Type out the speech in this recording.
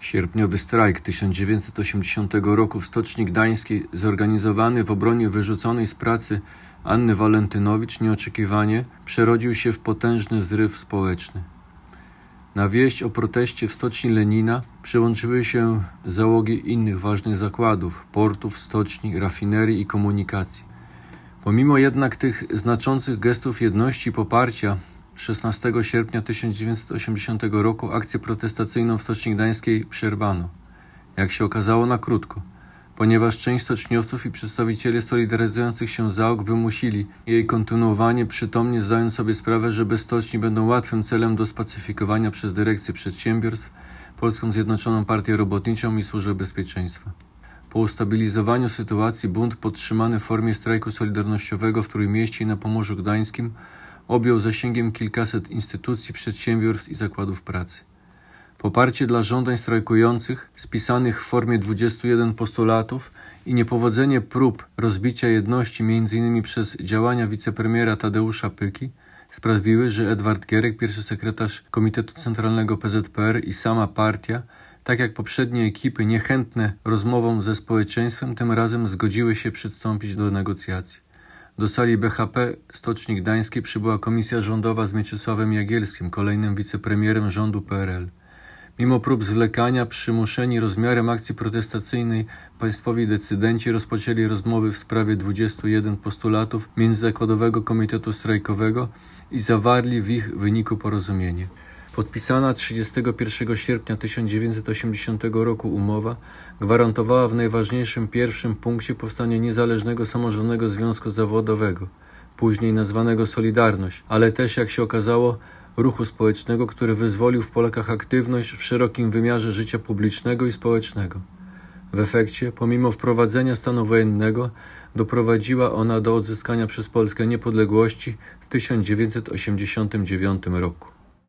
Sierpniowy strajk 1980 roku w Stoczni Gdańskiej, zorganizowany w obronie wyrzuconej z pracy Anny Walentynowicz, nieoczekiwanie przerodził się w potężny zryw społeczny. Na wieść o proteście w Stoczni Lenina przyłączyły się załogi innych ważnych zakładów, portów, stoczni, rafinerii i komunikacji. Pomimo jednak tych znaczących gestów jedności i poparcia, 16 sierpnia 1980 roku akcję protestacyjną w Stoczni Gdańskiej przerwano. Jak się okazało, na krótko, ponieważ część stoczniowców i przedstawiciele solidaryzujących się załóg wymusili jej kontynuowanie, przytomnie zdając sobie sprawę, że bez stoczni będą łatwym celem do spacyfikowania przez dyrekcję przedsiębiorstw, Polską Zjednoczoną Partię Robotniczą i Służbę Bezpieczeństwa. Po ustabilizowaniu sytuacji bunt podtrzymany w formie strajku solidarnościowego w Trójmieście i na Pomorzu Gdańskim objął zasięgiem kilkaset instytucji, przedsiębiorstw i zakładów pracy. Poparcie dla żądań strajkujących, spisanych w formie 21 postulatów i niepowodzenie prób rozbicia jedności m.in. przez działania wicepremiera Tadeusza Pyki sprawiły, że Edward Gierek, pierwszy sekretarz Komitetu Centralnego PZPR i sama partia, tak jak poprzednie ekipy niechętne rozmowom ze społeczeństwem, tym razem zgodziły się przystąpić do negocjacji. Do sali BHP Stoczni Gdańskiej przybyła komisja rządowa z Mieczysławem Jagielskim, kolejnym wicepremierem rządu PRL. Mimo prób zwlekania, przymuszeni rozmiarem akcji protestacyjnej, państwowi decydenci rozpoczęli rozmowy w sprawie 21 postulatów Międzyzakładowego Komitetu Strajkowego i zawarli w ich wyniku porozumienie. Podpisana 31 sierpnia 1980 roku umowa gwarantowała w najważniejszym pierwszym punkcie powstanie niezależnego samorządnego związku zawodowego, później nazwanego Solidarność, ale też, jak się okazało, ruchu społecznego, który wyzwolił w Polakach aktywność w szerokim wymiarze życia publicznego i społecznego. W efekcie, pomimo wprowadzenia stanu wojennego, doprowadziła ona do odzyskania przez Polskę niepodległości w 1989 roku.